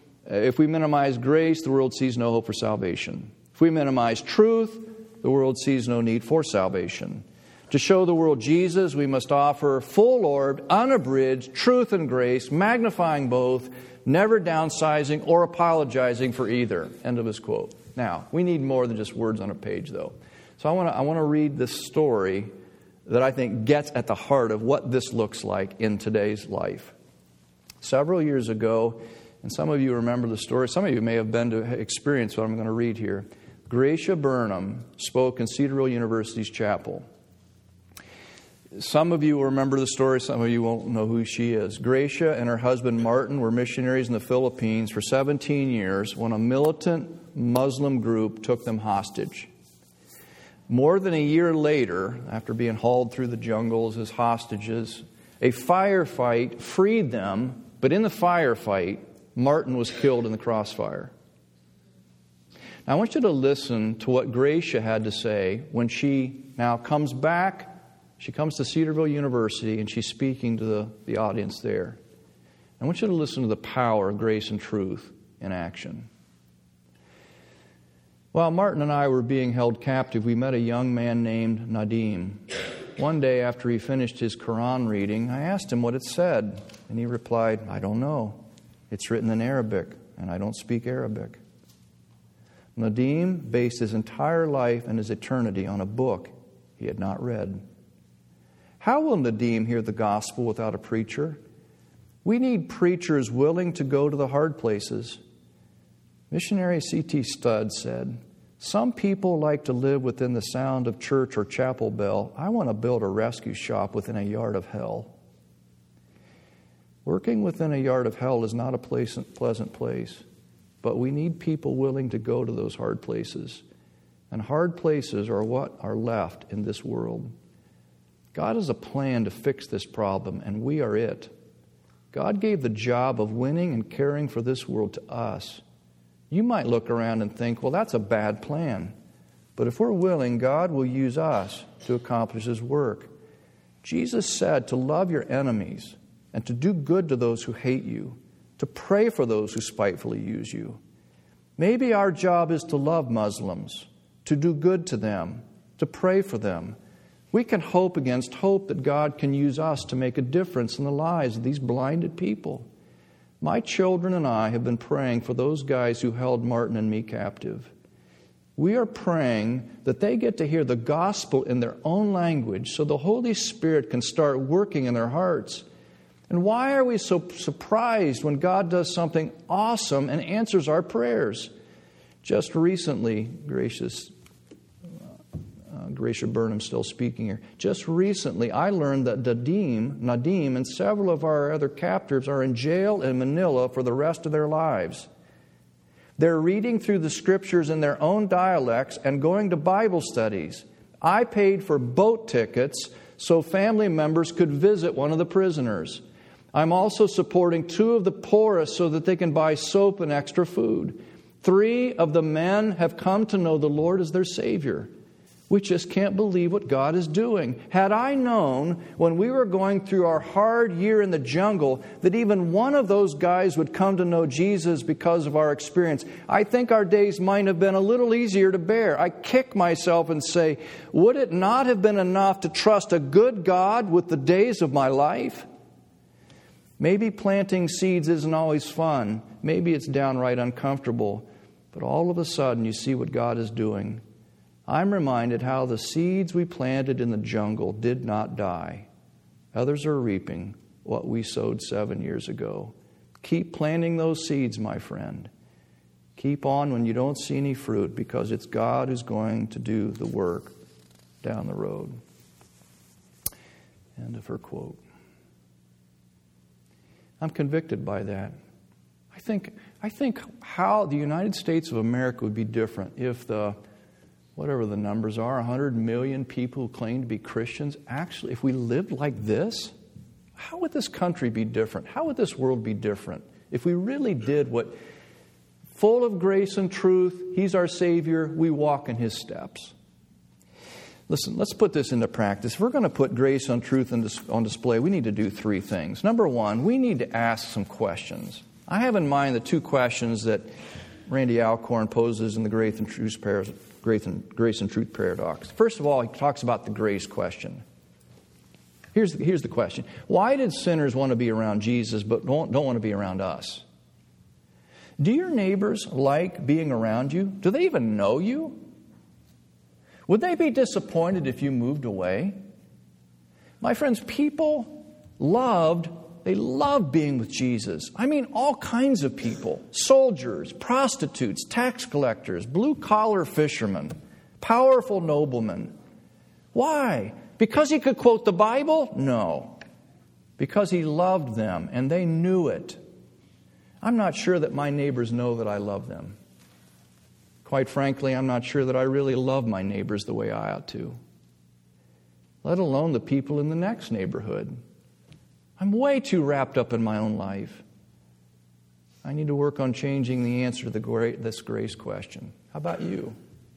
sees no hope for salvation. If we minimize truth, the world sees no need for salvation. To show the world Jesus, we must offer full-orbed, unabridged truth and grace, magnifying both, never downsizing or apologizing for either. End of his quote. Now, we need more than just words on a page, though. So I want to read this story that I think gets at the heart of what this looks like in today's life. Several years ago, and some of you remember the story, some of you may have been to experience what I'm going to read here. Gracia Burnham spoke in Cedarville University's chapel. Some of you will remember the story, some of you won't know who she is. Gracia and her husband Martin were missionaries in the Philippines for 17 years when a militant Muslim group took them hostage. More than a year later, after being hauled through the jungles as hostages, a firefight freed them, but in the firefight, Martin was killed in the crossfire. Now I want you to listen to what Gracia had to say when she now comes back. She comes to Cedarville University and she's speaking to the audience there. I want you to listen to the power of grace and truth in action. While Martin and I were being held captive, we met a young man named Nadim. One day after he finished his Quran reading, I asked him what it said. And he replied, I don't know. It's written in Arabic, and I don't speak Arabic. Nadim based his entire life and his eternity on a book he had not read. How will Nadim hear the gospel without a preacher? We need preachers willing to go to the hard places. Missionary C.T. Studd said, some people like to live within the sound of church or chapel bell. I want to build a rescue shop within a yard of hell. Working within a yard of hell is not a pleasant place, but we need people willing to go to those hard places. And hard places are what are left in this world. God has a plan to fix this problem, and we are it. God gave the job of winning and caring for this world to us. You might look around and think, well, that's a bad plan. But if we're willing, God will use us to accomplish His work. Jesus said to love your enemies and to do good to those who hate you, to pray for those who spitefully use you. Maybe our job is to love Muslims, to do good to them, to pray for them. We can hope against hope that God can use us to make a difference in the lives of these blinded people. My children and I have been praying for those guys who held Martin and me captive. We are praying that they get to hear the gospel in their own language so the Holy Spirit can start working in their hearts. And why are we so surprised when God does something awesome and answers our prayers? Just recently, Gracia Burnham still speaking here. Just recently, I learned that Nadim, and several of our other captives are in jail in Manila for the rest of their lives. They're reading through the scriptures in their own dialects and going to Bible studies. I paid for boat tickets so family members could visit one of the prisoners. I'm also supporting 2 of the poorest so that they can buy soap and extra food. 3 of the men have come to know the Lord as their Savior. We just can't believe what God is doing. Had I known when we were going through our hard year in the jungle that even one of those guys would come to know Jesus because of our experience, I think our days might have been a little easier to bear. I kick myself and say, would it not have been enough to trust a good God with the days of my life? Maybe planting seeds isn't always fun. Maybe it's downright uncomfortable. But all of a sudden you see what God is doing. I'm reminded how the seeds we planted in the jungle did not die. Others are reaping what we sowed 7 years ago. Keep planting those seeds, my friend. Keep on when you don't see any fruit, because it's God who's going to do the work down the road. End of her quote. I'm convicted by that. I think how the United States of America would be different if whatever the numbers are, 100 million people who claim to be Christians, actually, if we lived like this, how would this country be different? How would this world be different if we really did what, full of grace and truth, He's our Savior, we walk in His steps? Listen, let's put this into practice. If we're going to put grace and truth on display, we need to do 3 things. Number 1, we need to ask some questions. I have in mind the 2 questions that Randy Alcorn poses in the Grace and Truth Paradox. First of all, he talks about the grace question. Here's the question. Why did sinners want to be around Jesus but don't want to be around us? Do your neighbors like being around you? Do they even know you? Would they be disappointed if you moved away? My friends, people loved being with Jesus. I mean, all kinds of people. Soldiers, prostitutes, tax collectors, blue-collar fishermen, powerful noblemen. Why? Because he could quote the Bible? No. Because he loved them, and they knew it. I'm not sure that my neighbors know that I love them. Quite frankly, I'm not sure that I really love my neighbors the way I ought to. Let alone the people in the next neighborhood. I'm way too wrapped up in my own life. I need to work on changing the answer to this grace question. How about you?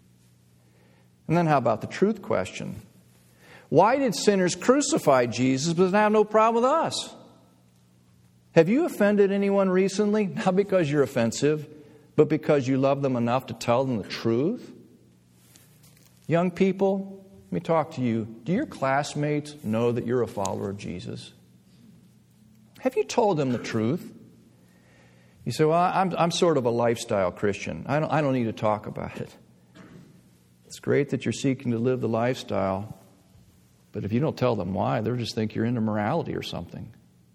And then how about the truth question? Why did sinners crucify Jesus but have no problem with us? Have you offended anyone recently? Not because you're offensive, but because you love them enough to tell them the truth? Young people, let me talk to you. Do your classmates know that you're a follower of Jesus? Have you told them the truth? You say, well, I'm sort of a lifestyle Christian. I don't need to talk about it. It's great that you're seeking to live the lifestyle, but if you don't tell them why, they'll just think you're into morality or something.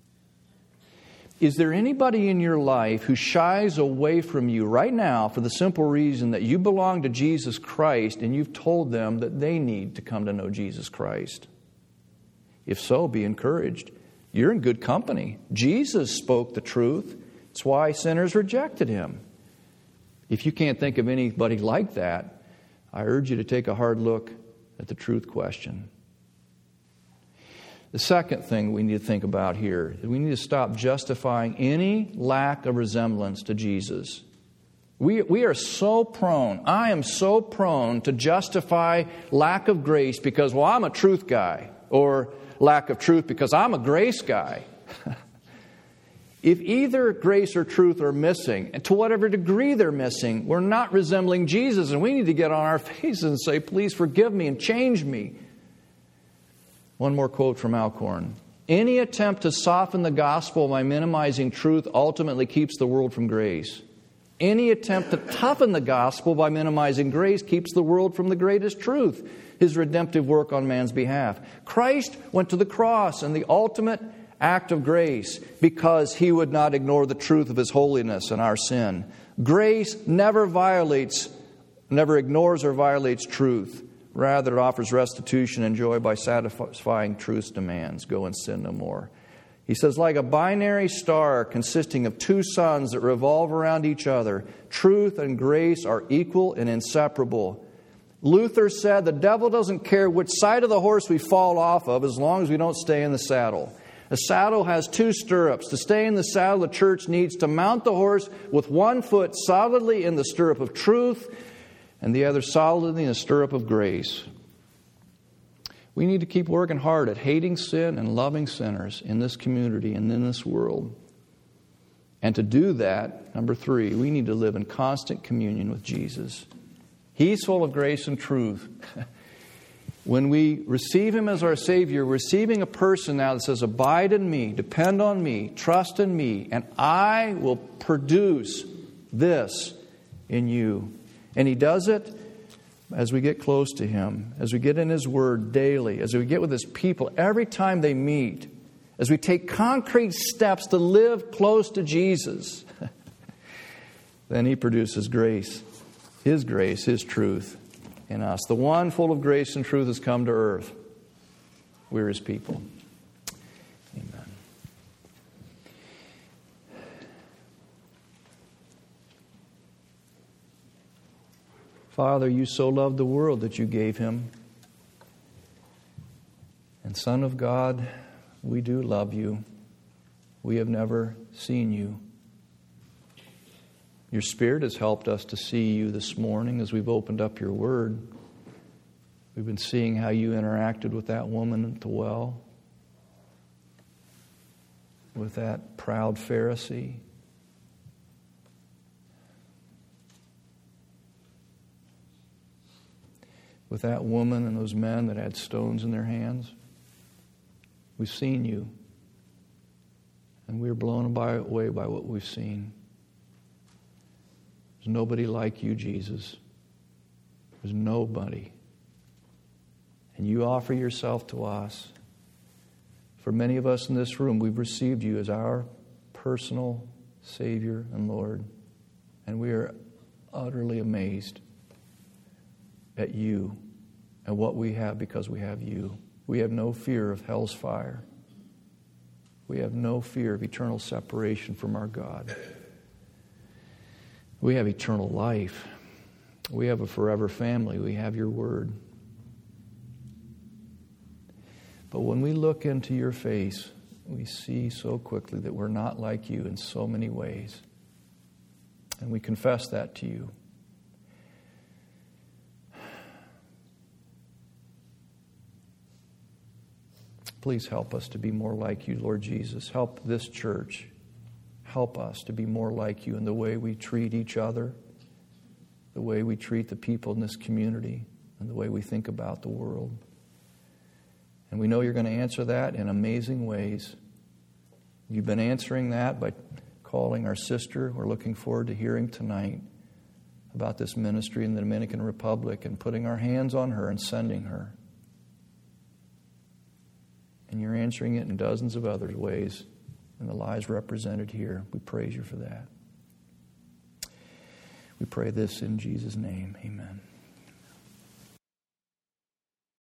Is there anybody in your life who shies away from you right now for the simple reason that you belong to Jesus Christ and you've told them that they need to come to know Jesus Christ? If so, be encouraged. You're in good company. Jesus spoke the truth. It's why sinners rejected Him. If you can't think of anybody like that, I urge you to take a hard look at the truth question. The second thing we need to think about here is we need to stop justifying any lack of resemblance to Jesus. We are so prone, I am so prone to justify lack of grace because, well, I'm a truth guy, or lack of truth because I'm a grace guy. If either grace or truth are missing, and to whatever degree they're missing, we're not resembling Jesus, and we need to get on our faces and say, please forgive me and change me. One more quote from Alcorn. Any attempt to soften the gospel by minimizing truth ultimately keeps the world from grace. Any attempt to toughen the gospel by minimizing grace keeps the world from the greatest truth, His redemptive work on man's behalf. Christ went to the cross in the ultimate act of grace because He would not ignore the truth of His holiness and our sin. Grace never ignores or violates truth. Rather, it offers restitution and joy by satisfying truth's demands. Go and sin no more. He says, like a binary star consisting of 2 suns that revolve around each other, truth and grace are equal and inseparable. Luther said the devil doesn't care which side of the horse we fall off of as long as we don't stay in the saddle. A saddle has two stirrups. To stay in the saddle, the church needs to mount the horse with one foot solidly in the stirrup of truth and the other solidly in the stirrup of grace. We need to keep working hard at hating sin and loving sinners in this community and in this world. And to do that, number 3, we need to live in constant communion with Jesus. He's full of grace and truth. When we receive Him as our Savior, we're receiving a person now that says, abide in me, depend on me, trust in me, and I will produce this in you. And He does it as we get close to Him, as we get in His Word daily, as we get with His people every time they meet, as we take concrete steps to live close to Jesus. Then He produces grace, His truth in us. The one full of grace and truth has come to earth. We're His people. Amen. Father, You so loved the world that You gave Him. And Son of God, we do love You. We have never seen You. Your Spirit has helped us to see You this morning as we've opened up Your Word. We've been seeing how You interacted with that woman at the well, with that proud Pharisee, with that woman and those men that had stones in their hands. We've seen You, and we're blown away by what we've seen. There's nobody like You, Jesus. There's nobody. And You offer Yourself to us. For many of us in this room, we've received You as our personal Savior and Lord. And we are utterly amazed at You and what we have because we have You. We have no fear of hell's fire. We have no fear of eternal separation from our God. We have eternal life. We have a forever family. We have Your Word. But when we look into Your face, we see so quickly that we're not like You in so many ways. And we confess that to You. Please help us to be more like You, Lord Jesus. Help this church. Help us to be more like You in the way we treat each other, the way we treat the people in this community, and the way we think about the world. And we know You're going to answer that in amazing ways. You've been answering that by calling our sister. We're looking forward to hearing tonight about this ministry in the Dominican Republic and putting our hands on her and sending her. And You're answering it in dozens of other ways in the lives represented here. We praise You for that. We pray this in Jesus' name. Amen.